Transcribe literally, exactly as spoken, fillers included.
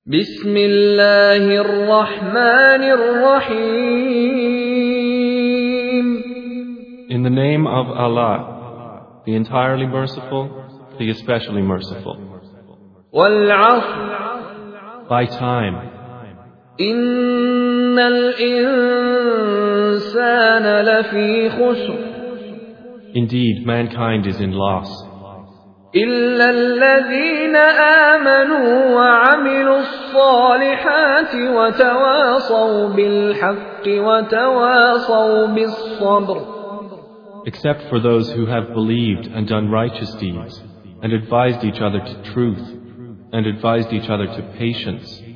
بسم الله الرحمن الرحيم. In the name of Allah, the entirely merciful, the especially merciful. والعصر. By time. إن الإنسان لفي خسر. Indeed, mankind is in loss. إلا الذين آمنوا وعملوا الصالحات وتواصوا بالحق وتواصوا بالصبر. Except for those who have believed and done righteous deeds, and advised each other to truth, and advised each other to patience.